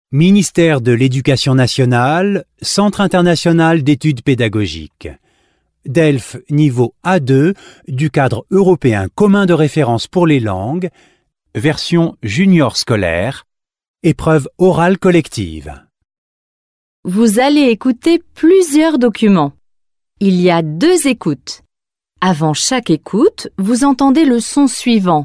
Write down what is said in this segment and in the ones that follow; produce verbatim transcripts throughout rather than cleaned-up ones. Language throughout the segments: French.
Ministère de l'Éducation nationale, Centre international d'études pédagogiques. DELF niveau A deux du cadre européen commun de référence pour les langues, version junior scolaire, épreuve orale collective. Vous allez écouter plusieurs documents. Il y a deux écoutes. Avant chaque écoute, vous entendez le son suivant.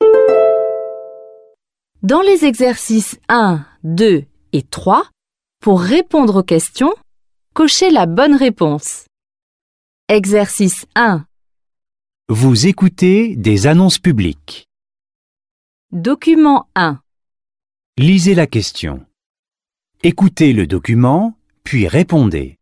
Dans les exercices un, deux et trois, pour répondre aux questions, cochez la bonne réponse. Exercice un. Vous écoutez des annonces publiques. Document un. Lisez la question. Écoutez le document, puis répondez.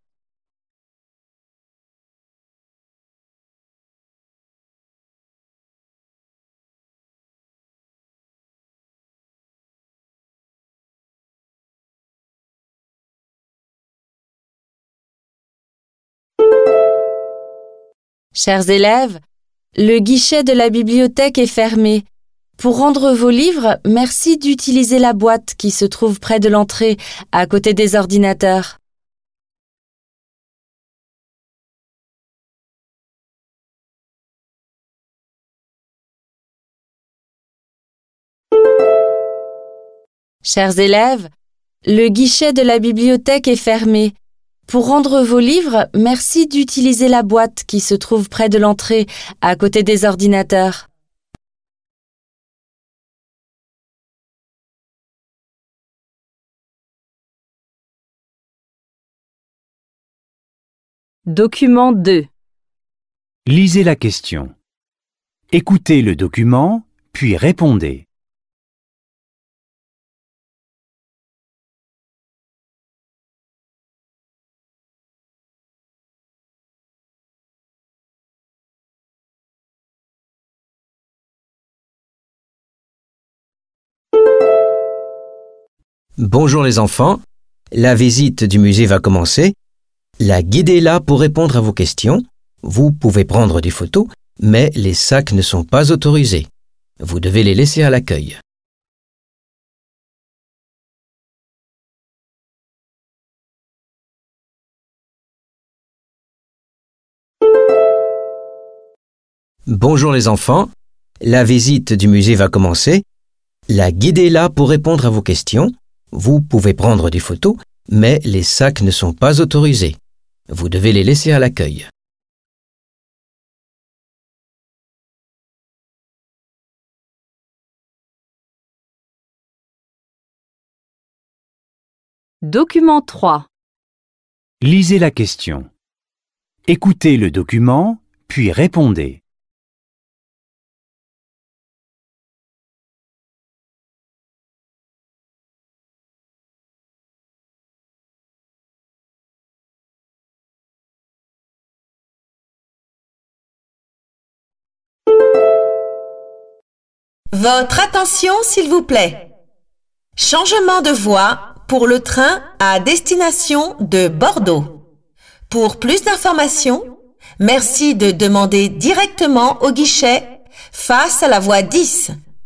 Chers élèves, le guichet de la bibliothèque est fermé. Pour rendre vos livres, merci d'utiliser la boîte qui se trouve près de l'entrée, à côté des ordinateurs. Chers élèves, le guichet de la bibliothèque est fermé. Pour rendre vos livres, merci d'utiliser la boîte qui se trouve près de l'entrée, à côté des ordinateurs. Document deux. Lisez la question. Écoutez le document, puis répondez. Bonjour les enfants, la visite du musée va commencer. La guide est là pour répondre à vos questions. Vous pouvez prendre des photos, mais les sacs ne sont pas autorisés. Vous devez les laisser à l'accueil. Bonjour les enfants, la visite du musée va commencer. La guide est là pour répondre à vos questions. Vous pouvez prendre des photos, mais les sacs ne sont pas autorisés. Vous devez les laisser à l'accueil. Document trois. Lisez la question. Écoutez le document, puis répondez. Votre attention, s'il vous plaît. Changement de voie pour le train à destination de Bordeaux. Pour plus d'informations, merci de demander directement au guichet face à la voie dix.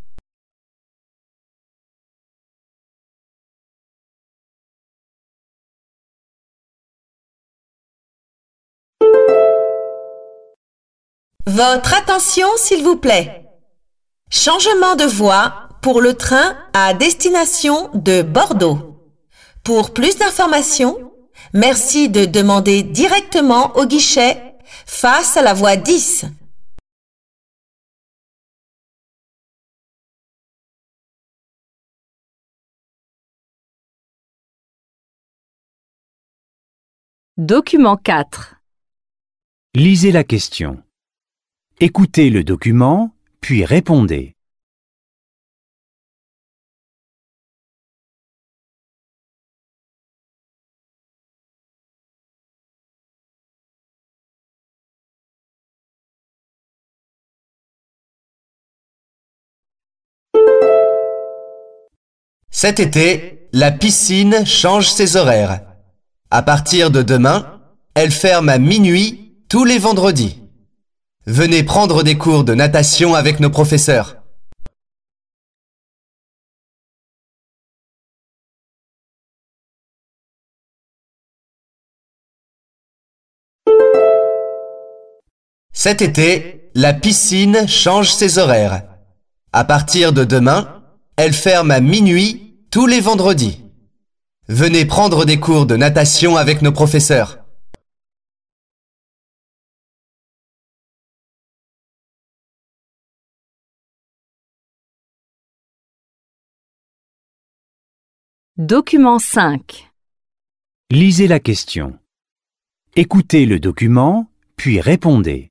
Votre attention, s'il vous plaît. Changement de voie pour le train à destination de Bordeaux. Pour plus d'informations, merci de demander directement au guichet face à la voie dix. Document quatre. Lisez la question. Écoutez le document, puis répondez. Cet été, la piscine change ses horaires. À partir de demain, elle ferme à minuit tous les vendredis. Venez prendre des cours de natation avec nos professeurs. Cet été, la piscine change ses horaires. À partir de demain, elle ferme à minuit tous les vendredis. Venez prendre des cours de natation avec nos professeurs. Document cinq. Lisez la question. Écoutez le document, puis répondez.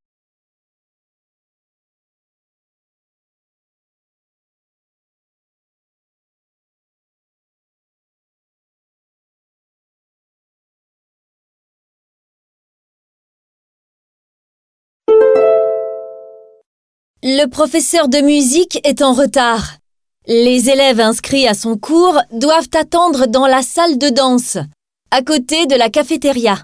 Le professeur de musique est en retard. Les élèves inscrits à son cours doivent attendre dans la salle de danse, à côté de la cafétéria.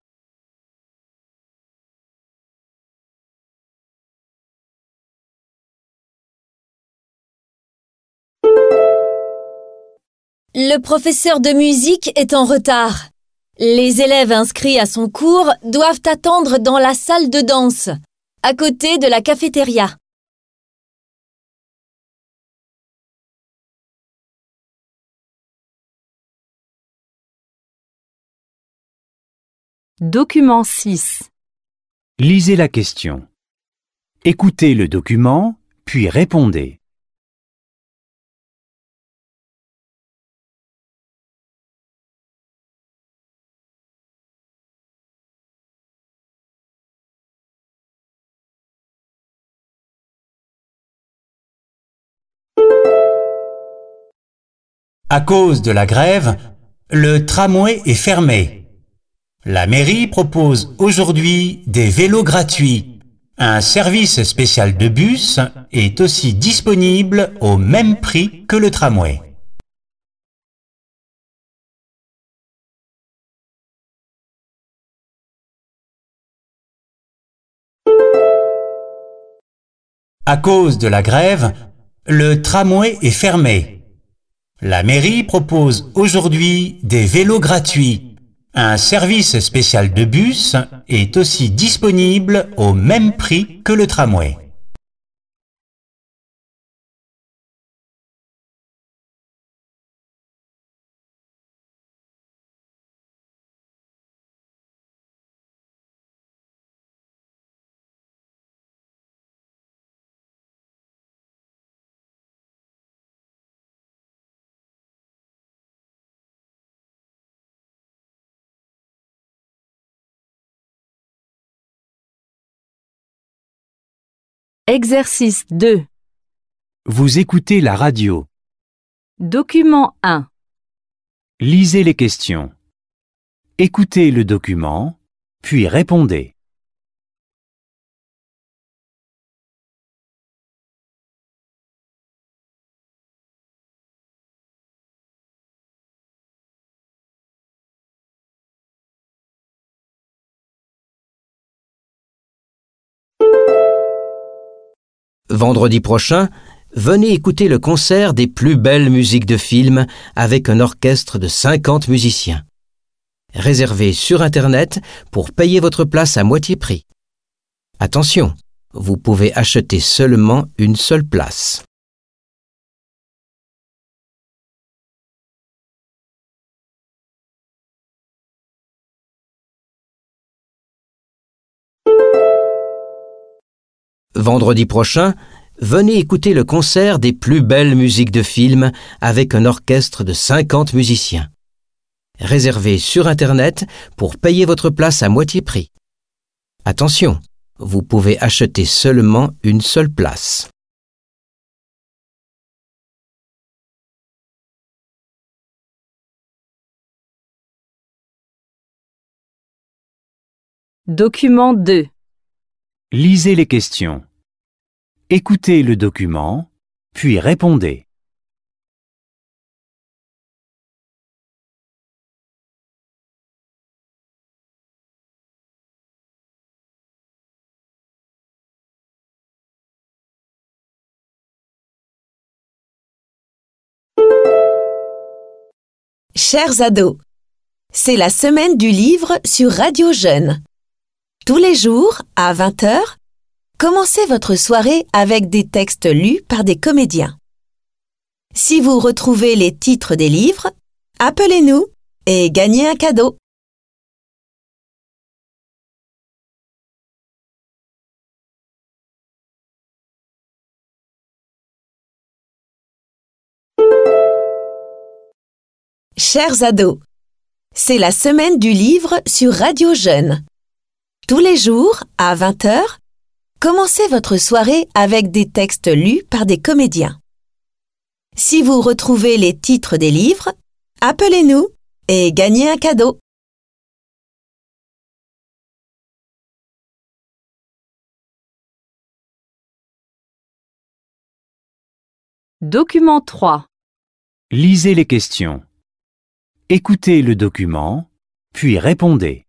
Le professeur de musique est en retard. Les élèves inscrits à son cours doivent attendre dans la salle de danse, à côté de la cafétéria. Document six. Lisez la question. Écoutez le document, puis répondez. À cause de la grève, le tramway est fermé. La mairie propose aujourd'hui des vélos gratuits. Un service spécial de bus est aussi disponible au même prix que le tramway. À cause de la grève, le tramway est fermé. La mairie propose aujourd'hui des vélos gratuits. Un service spécial de bus est aussi disponible au même prix que le tramway. Exercice deux. Vous écoutez la radio. Document un. Lisez les questions. Écoutez le document, puis répondez. Vendredi prochain, venez écouter le concert des plus belles musiques de film avec un orchestre de cinquante musiciens. Réservez sur Internet pour payer votre place à moitié prix. Attention, vous pouvez acheter seulement une seule place. Vendredi prochain, venez écouter le concert des plus belles musiques de film avec un orchestre de cinquante musiciens. Réservez sur Internet pour payer votre place à moitié prix. Attention, vous pouvez acheter seulement une seule place. Document deux. Lisez les questions. Écoutez le document, puis répondez. Chers ados, c'est la semaine du livre sur Radio Jeune. Tous les jours, à vingt heures, commencez votre soirée avec des textes lus par des comédiens. Si vous retrouvez les titres des livres, appelez-nous et gagnez un cadeau. Chers ados, c'est la semaine du livre sur Radio Jeune. Tous les jours, à vingt heures, commencez votre soirée avec des textes lus par des comédiens. Si vous retrouvez les titres des livres, appelez-nous et gagnez un cadeau. Document trois. Lisez les questions. Écoutez le document, puis répondez.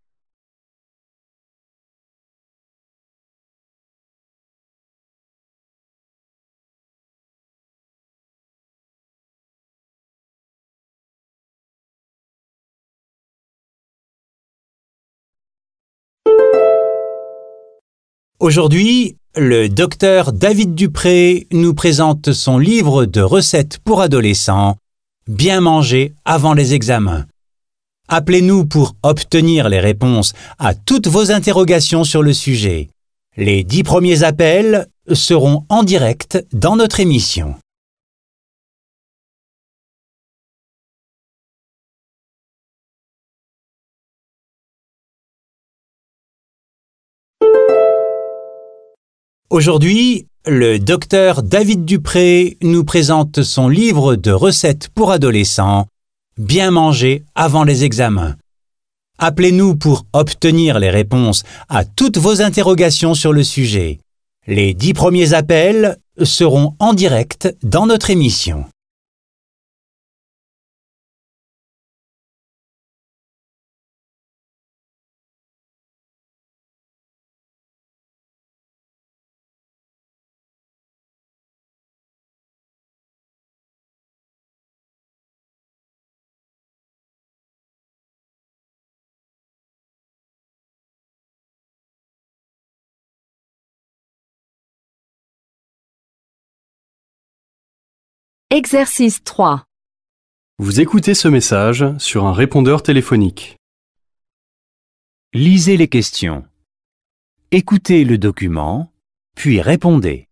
Aujourd'hui, le docteur David Dupré nous présente son livre de recettes pour adolescents, Bien manger avant les examens. Appelez-nous pour obtenir les réponses à toutes vos interrogations sur le sujet. Les dix premiers appels seront en direct dans notre émission. Aujourd'hui, le docteur David Dupré nous présente son livre de recettes pour adolescents, Bien manger avant les examens. Appelez-nous pour obtenir les réponses à toutes vos interrogations sur le sujet. Les dix premiers appels seront en direct dans notre émission. Exercice trois. Vous écoutez ce message sur un répondeur téléphonique. Lisez les questions. Écoutez le document, puis répondez.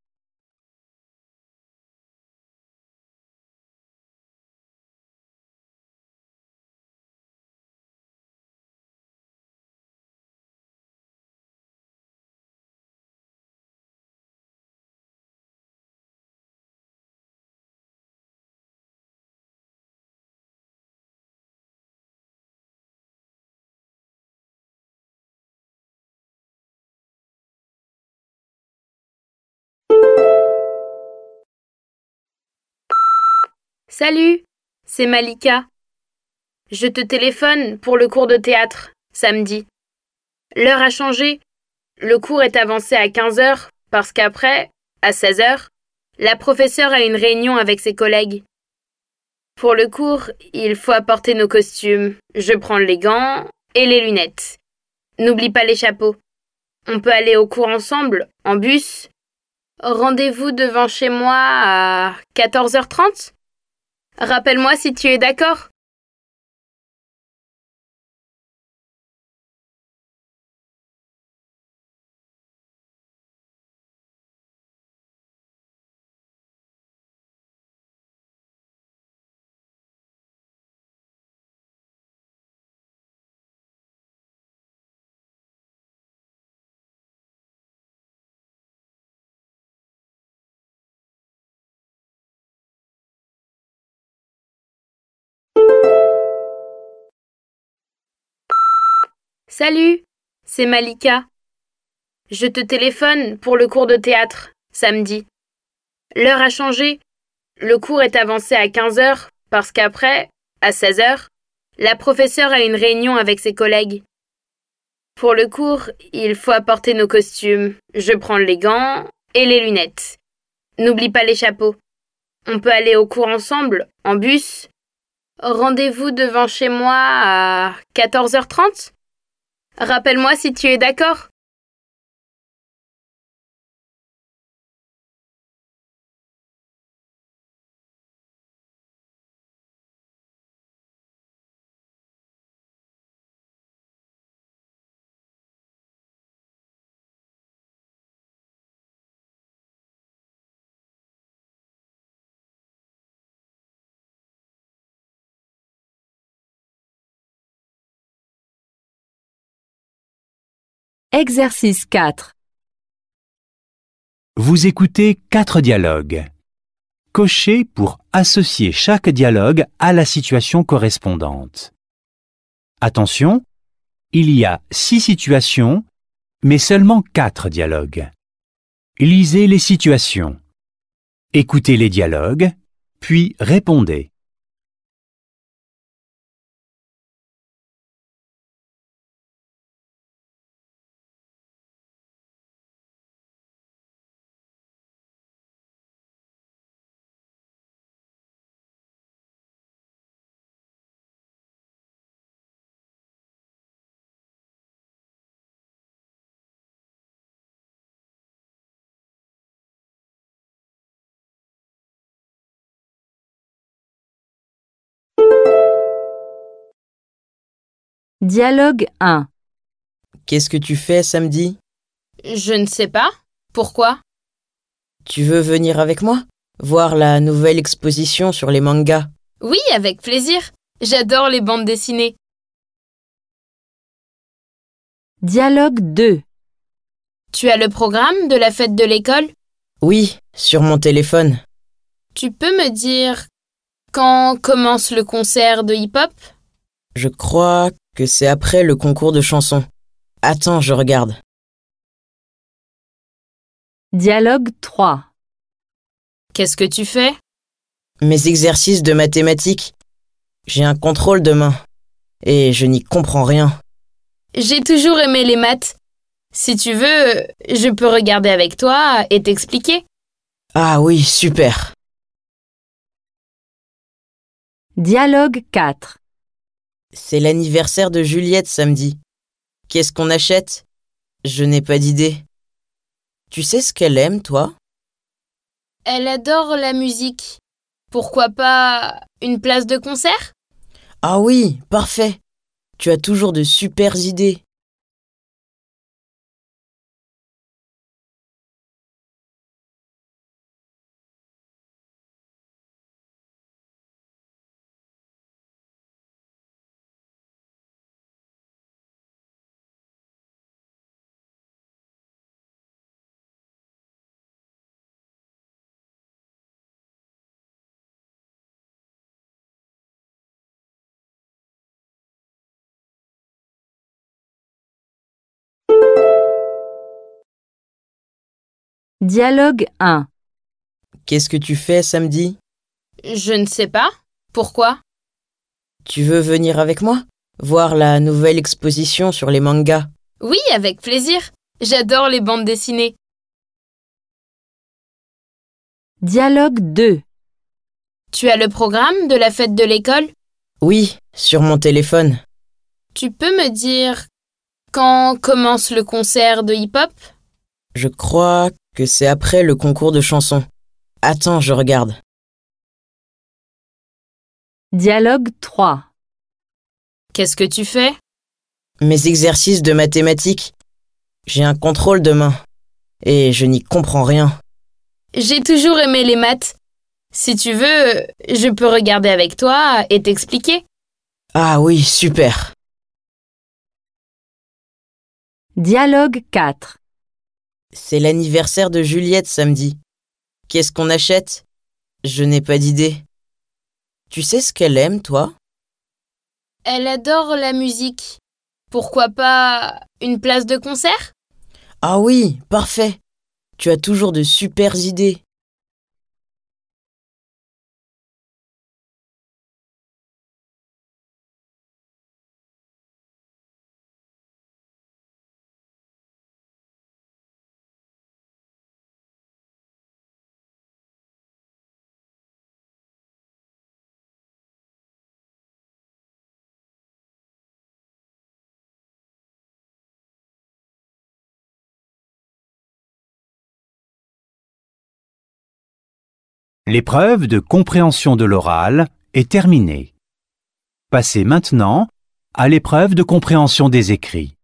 Salut, c'est Malika. Je te téléphone pour le cours de théâtre, samedi. L'heure a changé. Le cours est avancé à quinze heures parce qu'après, à seize heures, la professeure a une réunion avec ses collègues. Pour le cours, il faut apporter nos costumes. Je prends les gants et les lunettes. N'oublie pas les chapeaux. On peut aller au cours ensemble, en bus. Rendez-vous devant chez moi à quatorze heures trente. Rappelle-moi si tu es d'accord. Salut, c'est Malika. Je te téléphone pour le cours de théâtre, samedi. L'heure a changé. Le cours est avancé à quinze heures parce qu'après, à seize heures, la professeure a une réunion avec ses collègues. Pour le cours, il faut apporter nos costumes. Je prends les gants et les lunettes. N'oublie pas les chapeaux. On peut aller au cours ensemble, en bus. Rendez-vous devant chez moi à quatorze heures trente. Rappelle-moi si tu es d'accord. Exercice quatre. Vous écoutez quatre dialogues. Cochez pour associer chaque dialogue à la situation correspondante. Attention, il y a six situations, mais seulement quatre dialogues. Lisez les situations. Écoutez les dialogues, puis répondez. Dialogue un. Qu'est-ce que tu fais samedi? Je ne sais pas. Pourquoi? Tu veux venir avec moi? Voir la nouvelle exposition sur les mangas. Oui, avec plaisir. J'adore les bandes dessinées. Dialogue deux. Tu as le programme de la fête de l'école? Oui, sur mon téléphone. Tu peux me dire quand commence le concert de hip-hop? Je crois que c'est après le concours de chansons. Attends, je regarde. Dialogue trois. Qu'est-ce que tu fais? Mes exercices de mathématiques. J'ai un contrôle demain. Et je n'y comprends rien. J'ai toujours aimé les maths. Si tu veux, je peux regarder avec toi et t'expliquer. Ah oui, super. Dialogue quatre. C'est l'anniversaire de Juliette samedi. Qu'est-ce qu'on achète? Je n'ai pas d'idée. Tu sais ce qu'elle aime, toi? Elle adore la musique. Pourquoi pas une place de concert? Ah oui, parfait. Tu as toujours de super idées. Dialogue un. Qu'est-ce que tu fais samedi? Je ne sais pas. Pourquoi? Tu veux venir avec moi? Voir la nouvelle exposition sur les mangas. Oui, avec plaisir. J'adore les bandes dessinées. Dialogue deux. Tu as le programme de la fête de l'école? Oui, sur mon téléphone. Tu peux me dire quand commence le concert de hip-hop? Je crois que c'est après le concours de chansons. Attends, je regarde. Dialogue trois. Qu'est-ce que tu fais? Mes exercices de mathématiques. J'ai un contrôle demain. Et je n'y comprends rien. J'ai toujours aimé les maths. Si tu veux, je peux regarder avec toi et t'expliquer. Ah oui, super. Dialogue quatre. C'est l'anniversaire de Juliette samedi. Qu'est-ce qu'on achète? Je n'ai pas d'idée. Tu sais ce qu'elle aime, toi? Elle adore la musique. Pourquoi pas une place de concert? Ah oui, parfait. Tu as toujours de super idées. L'épreuve de compréhension de l'oral est terminée. Passez maintenant à l'épreuve de compréhension des écrits.